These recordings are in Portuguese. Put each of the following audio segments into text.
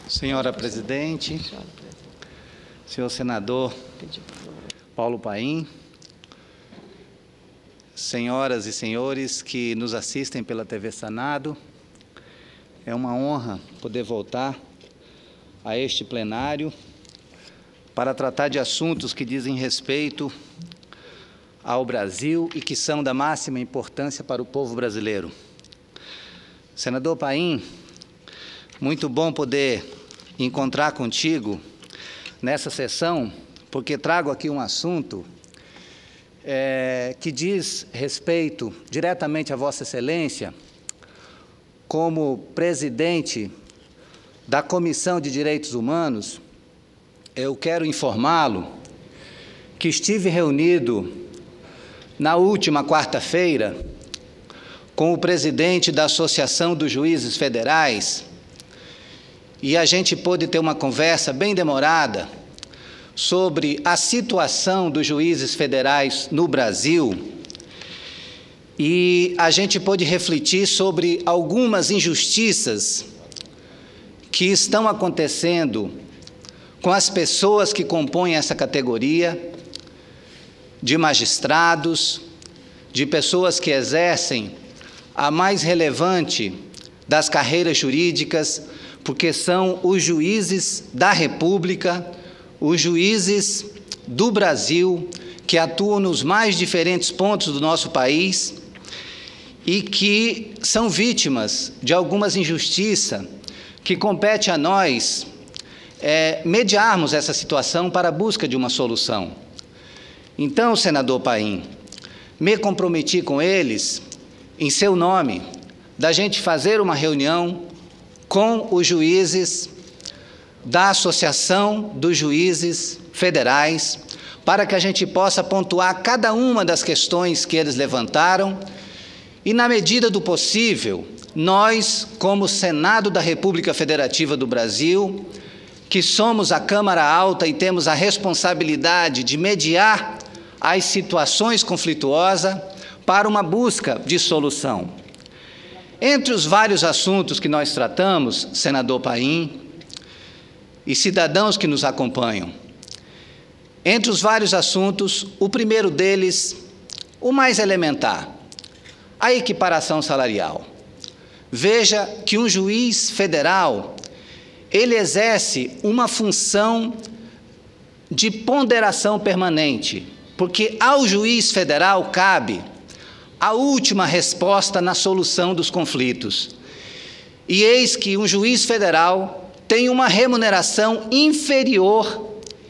Senhora Presidente, senhor senador Paulo Paim, senhoras e senhores que nos assistem pela TV Senado, é uma honra poder voltar a este plenário para tratar de assuntos que dizem respeito ao Brasil e que são da máxima importância para o povo brasileiro. Senador Paim, muito bom poder encontrar contigo nessa sessão, porque trago aqui um assunto que diz respeito diretamente a Vossa Excelência, como presidente da Comissão de Direitos Humanos. Eu quero informá-lo que estive reunido na última quarta-feira com o presidente da Associação dos Juízes Federais, e a gente pôde ter uma conversa bem demorada sobre a situação dos juízes federais no Brasil, e a gente pôde refletir sobre algumas injustiças que estão acontecendo com as pessoas que compõem essa categoria de magistrados, de pessoas que exercem a mais relevante das carreiras jurídicas, porque são os juízes da República, os juízes do Brasil, que atuam nos mais diferentes pontos do nosso país e que são vítimas de algumas injustiças que compete a nós mediarmos essa situação para a busca de uma solução. Então, senador Paim, me comprometi com eles, em seu nome, da gente fazer uma reunião com os juízes da Associação dos Juízes Federais, para que a gente possa pontuar cada uma das questões que eles levantaram e, na medida do possível, nós, como Senado da República Federativa do Brasil, que somos a Câmara Alta e temos a responsabilidade de mediar as situações conflituosas para uma busca de solução. Entre os vários assuntos que nós tratamos, senador Paim, e cidadãos que nos acompanham, entre os vários assuntos, o primeiro deles, o mais elementar, a equiparação salarial. Veja que um juiz federal, ele exerce uma função de ponderação permanente, porque ao juiz federal cabe a última resposta na solução dos conflitos. E eis que um juiz federal tem uma remuneração inferior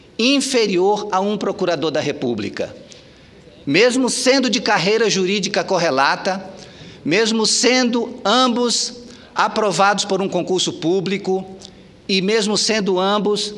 a um procurador da República. Mesmo sendo de carreira jurídica correlata, mesmo sendo ambos aprovados por um concurso público e mesmo sendo ambos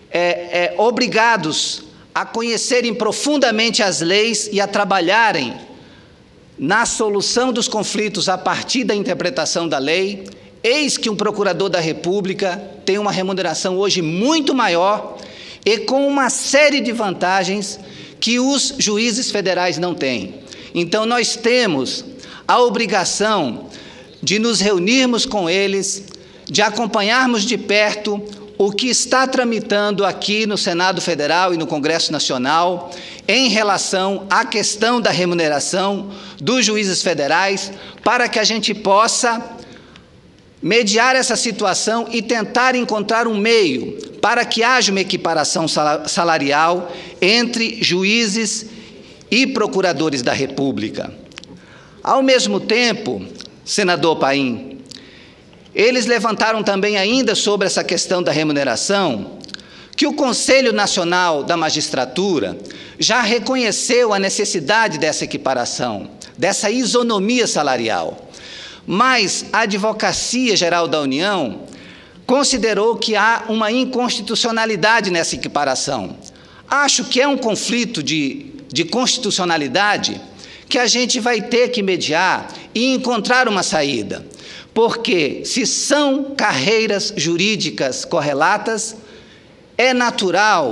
obrigados a conhecerem profundamente as leis e a trabalharem na solução dos conflitos a partir da interpretação da lei, eis que um procurador da República tem uma remuneração hoje muito maior e com uma série de vantagens que os juízes federais não têm. Então, nós temos a obrigação de nos reunirmos com eles, de acompanharmos de perto o que está tramitando aqui no Senado Federal e no Congresso Nacional em relação à questão da remuneração dos juízes federais, para que a gente possa mediar essa situação e tentar encontrar um meio para que haja uma equiparação salarial entre juízes e procuradores da República. Ao mesmo tempo, senador Paim, eles levantaram também ainda sobre essa questão da remuneração, que o Conselho Nacional da Magistratura já reconheceu a necessidade dessa equiparação, dessa isonomia salarial. Mas a Advocacia Geral da União considerou que há uma inconstitucionalidade nessa equiparação. Acho que é um conflito de constitucionalidade que a gente vai ter que mediar e encontrar uma saída. Porque, se são carreiras jurídicas correlatas, é natural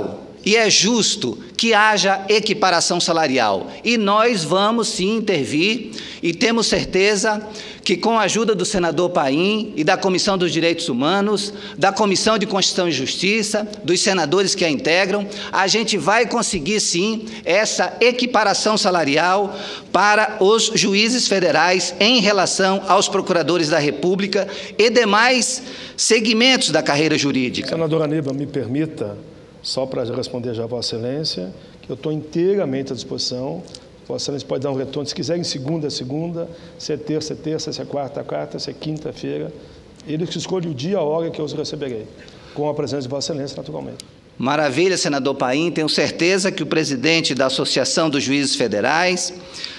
e é justo que haja equiparação salarial. E nós vamos sim intervir, e temos certeza que, com a ajuda do senador Paim e da Comissão dos Direitos Humanos, da Comissão de Constituição e Justiça, dos senadores que a integram, a gente vai conseguir sim essa equiparação salarial para os juízes federais em relação aos procuradores da República e demais segmentos da carreira jurídica. Senador Aníbal, me permita, só para responder já a Vossa Excelência, que eu estou inteiramente à disposição. Vossa Excelência pode dar um retorno, se quiser, em segunda, se é terça, se é quarta, se é quinta-feira. Eles que escolhem o dia e a hora que eu os receberei, com a presença de Vossa Excelência, naturalmente. Maravilha, senador Paim. Tenho certeza que o presidente da Associação dos Juízes Federais,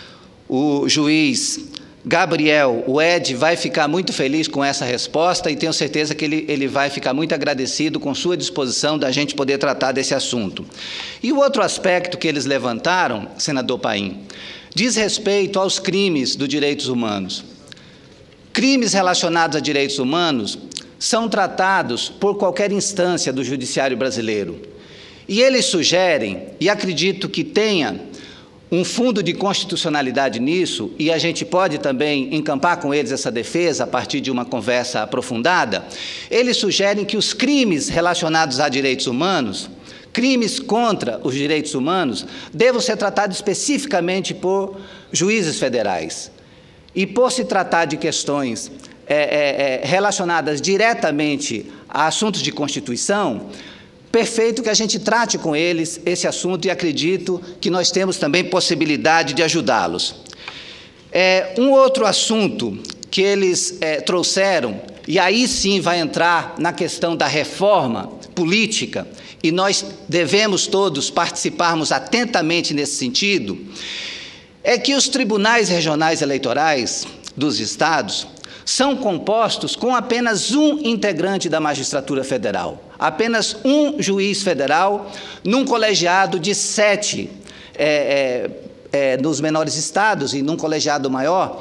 o juiz Gabriel, o Ed, vai ficar muito feliz com essa resposta e tenho certeza que ele vai ficar muito agradecido com sua disposição da gente poder tratar desse assunto. E o outro aspecto que eles levantaram, senador Paim, diz respeito aos crimes dos direitos humanos. Crimes relacionados a direitos humanos são tratados por qualquer instância do judiciário brasileiro. E eles sugerem, e acredito que tenha um fundo de constitucionalidade nisso, e a gente pode também encampar com eles essa defesa a partir de uma conversa aprofundada, eles sugerem que os crimes relacionados a direitos humanos, crimes contra os direitos humanos, devam ser tratados especificamente por juízes federais. E por se tratar de questões relacionadas diretamente a assuntos de Constituição, perfeito que a gente trate com eles esse assunto e acredito que nós temos também possibilidade de ajudá-los. Um outro assunto que eles trouxeram, e aí sim vai entrar na questão da reforma política, e nós devemos todos participarmos atentamente nesse sentido, é que os tribunais regionais eleitorais dos estados são compostos com apenas um integrante da magistratura federal, apenas um juiz federal, num colegiado de 7 nos menores estados, e num colegiado maior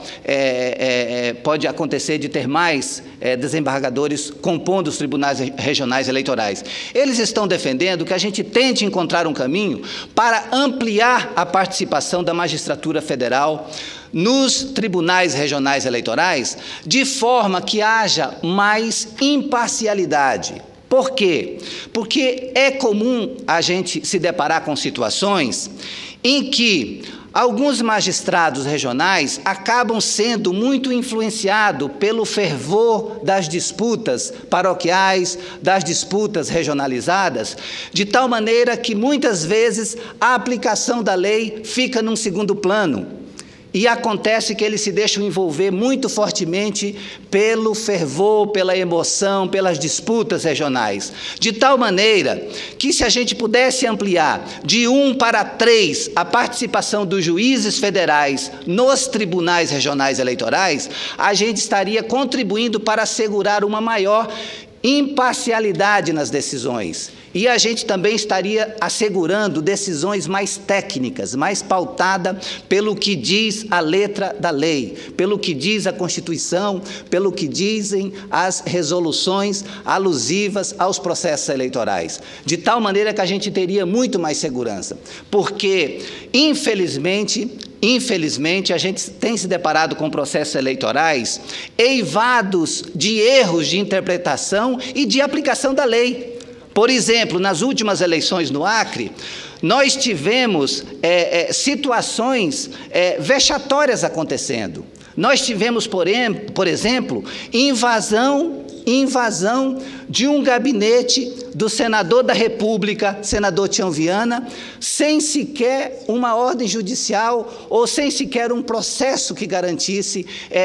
pode acontecer de ter mais desembargadores compondo os tribunais regionais eleitorais. Eles estão defendendo que a gente tente encontrar um caminho para ampliar a participação da magistratura federal nos tribunais regionais eleitorais, de forma que haja mais imparcialidade. Por quê? Porque é comum a gente se deparar com situações em que alguns magistrados regionais acabam sendo muito influenciados pelo fervor das disputas paroquiais, das disputas regionalizadas, de tal maneira que muitas vezes a aplicação da lei fica num segundo plano. E acontece que eles se deixam envolver muito fortemente pelo fervor, pela emoção, pelas disputas regionais. De tal maneira que, se a gente pudesse ampliar de 1 para 3 a participação dos juízes federais nos tribunais regionais eleitorais, a gente estaria contribuindo para assegurar uma maior imparcialidade nas decisões. E a gente também estaria assegurando decisões mais técnicas, mais pautada pelo que diz a letra da lei, pelo que diz a Constituição, pelo que dizem as resoluções alusivas aos processos eleitorais. De tal maneira que a gente teria muito mais segurança. Porque, infelizmente, a gente tem se deparado com processos eleitorais eivados de erros de interpretação e de aplicação da lei. Por exemplo, nas últimas eleições no Acre, nós tivemos situações vexatórias acontecendo. Nós tivemos, por exemplo, invasão de um gabinete do senador da República, senador Tião Viana, sem sequer uma ordem judicial ou sem sequer um processo que garantisse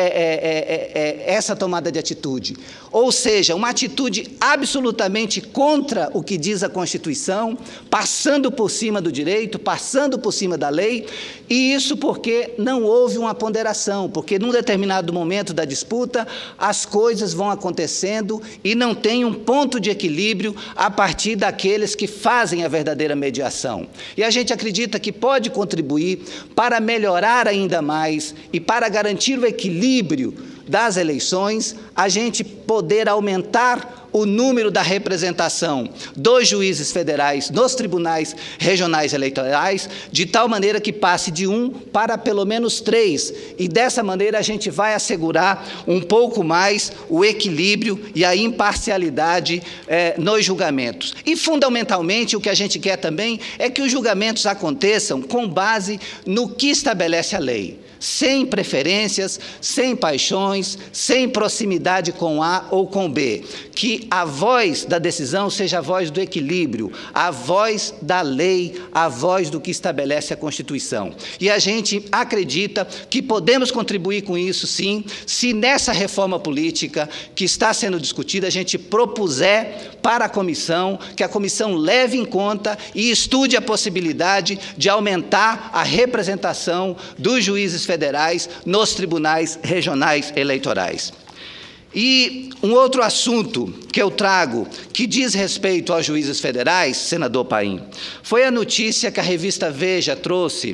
essa tomada de atitude. Ou seja, uma atitude absolutamente contra o que diz a Constituição, passando por cima do direito, passando por cima da lei, e isso porque não houve uma ponderação, porque num determinado momento da disputa as coisas vão acontecendo e não tem um ponto de equilíbrio a partir daqueles que fazem a verdadeira mediação. E a gente acredita que pode contribuir para melhorar ainda mais e para garantir o equilíbrio das eleições, a gente poder aumentar o número da representação dos juízes federais nos tribunais regionais eleitorais, de tal maneira que passe de 1 para pelo menos 3, e dessa maneira a gente vai assegurar um pouco mais o equilíbrio e a imparcialidade nos julgamentos. E, fundamentalmente, o que a gente quer também é que os julgamentos aconteçam com base no que estabelece a lei, sem preferências, sem paixões, sem proximidade com A ou com B, que a voz da decisão seja a voz do equilíbrio, a voz da lei, a voz do que estabelece a Constituição. E a gente acredita que podemos contribuir com isso, sim, se nessa reforma política que está sendo discutida, a gente propuser para a comissão, que a comissão leve em conta e estude a possibilidade de aumentar a representação dos juízes federais nos tribunais regionais eleitorais. E um outro assunto que eu trago, que diz respeito aos juízes federais, senador Paim, foi a notícia que a revista Veja trouxe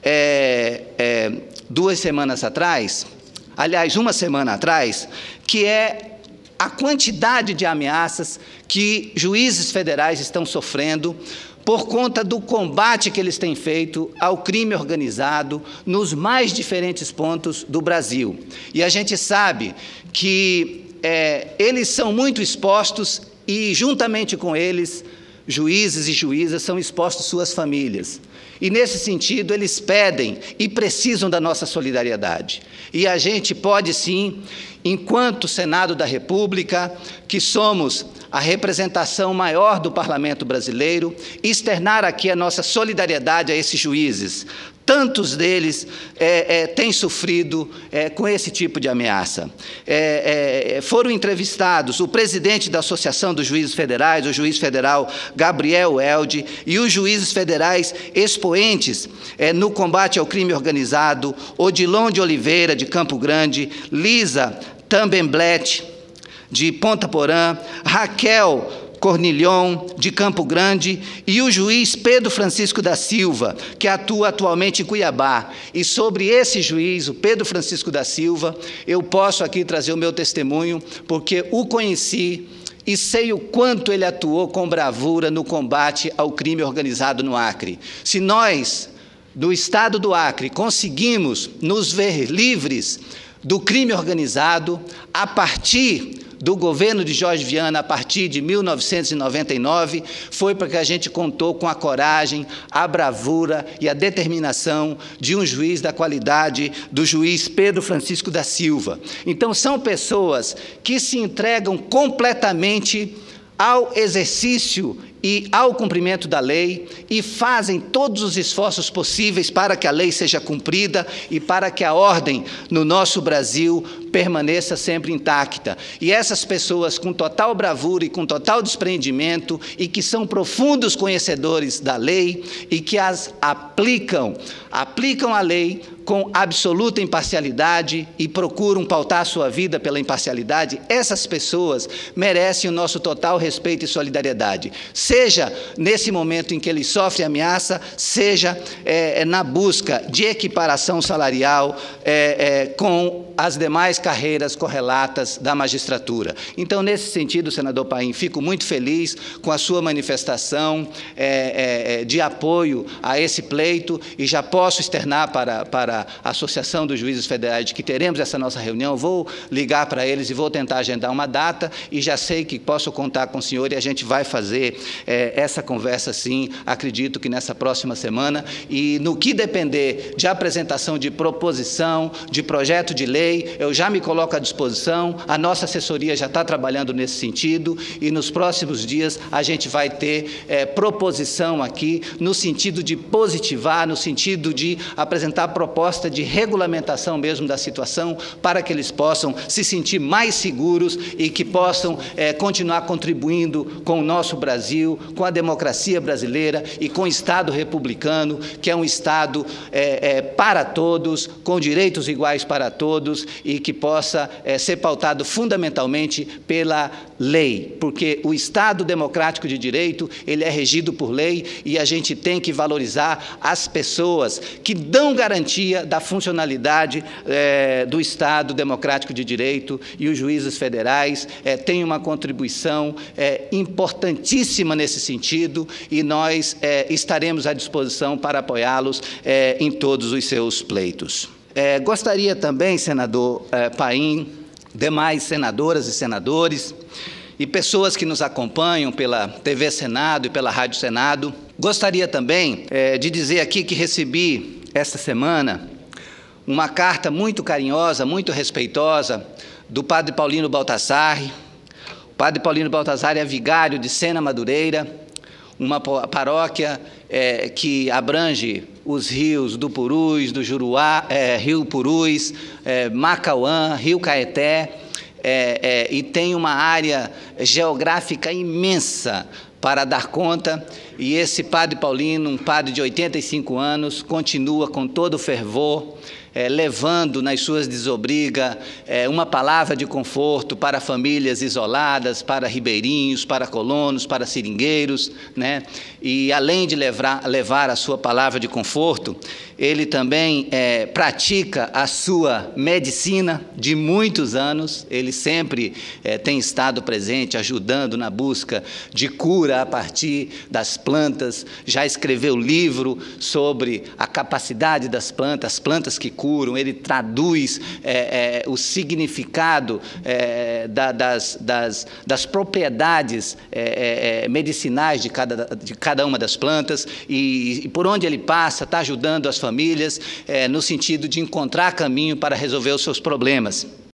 2 semanas atrás, aliás, 1 semana atrás, que é a quantidade de ameaças que juízes federais estão sofrendo por conta do combate que eles têm feito ao crime organizado nos mais diferentes pontos do Brasil. E a gente sabe que eles são muito expostos e, juntamente com eles, juízes e juízas são expostos suas famílias. E, nesse sentido, eles pedem e precisam da nossa solidariedade. E a gente pode, sim, enquanto Senado da República, que somos a representação maior do Parlamento brasileiro, externar aqui a nossa solidariedade a esses juízes. Tantos deles têm sofrido com esse tipo de ameaça. Foram entrevistados o presidente da Associação dos Juízes Federais, o juiz federal Gabriel Elde, e os juízes federais expoentes no combate ao crime organizado, Odilon de Oliveira, de Campo Grande, Lisa Tambemblet, de Ponta Porã, Raquel Cornilhon, de Campo Grande, e o juiz Pedro Francisco da Silva, que atua atualmente em Cuiabá. E sobre esse juiz, o Pedro Francisco da Silva, eu posso aqui trazer o meu testemunho, porque o conheci e sei o quanto ele atuou com bravura no combate ao crime organizado no Acre. Se nós, do estado do Acre, conseguimos nos ver livres do crime organizado a partir do governo de Jorge Viana, a partir de 1999, foi porque a gente contou com a coragem, a bravura e a determinação de um juiz da qualidade do juiz Pedro Francisco da Silva. Então, são pessoas que se entregam completamente ao exercício e ao cumprimento da lei e fazem todos os esforços possíveis para que a lei seja cumprida e para que a ordem no nosso Brasil permaneça sempre intacta. E essas pessoas com total bravura e com total desprendimento e que são profundos conhecedores da lei e que as aplicam a lei com absoluta imparcialidade e procuram pautar sua vida pela imparcialidade, essas pessoas merecem o nosso total respeito e solidariedade. Seja nesse momento em que ele sofre ameaça, seja na busca de equiparação salarial com as demais carreiras correlatas da magistratura. Então, nesse sentido, senador Paim, fico muito feliz com a sua manifestação de apoio a esse pleito e já posso externar para a Associação dos Juízes Federais de que teremos essa nossa reunião. Vou ligar para eles e vou tentar agendar uma data e já sei que posso contar com o senhor e a gente vai fazer essa conversa, sim, acredito que nessa próxima semana, e no que depender de apresentação de proposição, de projeto de lei, eu já me coloco à disposição, a nossa assessoria já está trabalhando nesse sentido, e nos próximos dias a gente vai ter proposição aqui, no sentido de positivar, no sentido de apresentar proposta de regulamentação mesmo da situação, para que eles possam se sentir mais seguros e que possam continuar contribuindo com o nosso Brasil, com a democracia brasileira e com o Estado republicano, que é um Estado para todos, com direitos iguais para todos e que possa ser pautado fundamentalmente pela lei, porque o Estado democrático de direito, ele é regido por lei e a gente tem que valorizar as pessoas que dão garantia da funcionalidade do Estado democrático de direito, e os juízes federais têm uma contribuição importantíssima nesse sentido, e nós estaremos à disposição para apoiá-los em todos os seus pleitos. Gostaria também, senador Paim, demais senadoras e senadores e pessoas que nos acompanham pela TV Senado e pela Rádio Senado, gostaria também de dizer aqui que recebi esta semana uma carta muito carinhosa, muito respeitosa do padre Paulino Baltazar. O padre Paulino Baltazar é vigário de Sena Madureira, uma paróquia que abrange os rios do Purus, do Juruá, Rio Purus, Macauã, Rio Caeté, e tem uma área geográfica imensa para dar conta, e esse padre Paulino, um padre de 85 anos, continua com todo o fervor, levando nas suas desobrigas uma palavra de conforto para famílias isoladas, para ribeirinhos, para colonos, para seringueiros, né? E além de levar a sua palavra de conforto, ele também pratica a sua medicina de muitos anos. Ele sempre tem estado presente, ajudando na busca de cura a partir das plantas, já escreveu livro sobre a capacidade das plantas, as plantas que curam. Ele traduz o significado das propriedades medicinais de cada uma das plantas, e por onde ele passa está ajudando as famílias no sentido de encontrar caminho para resolver os seus problemas.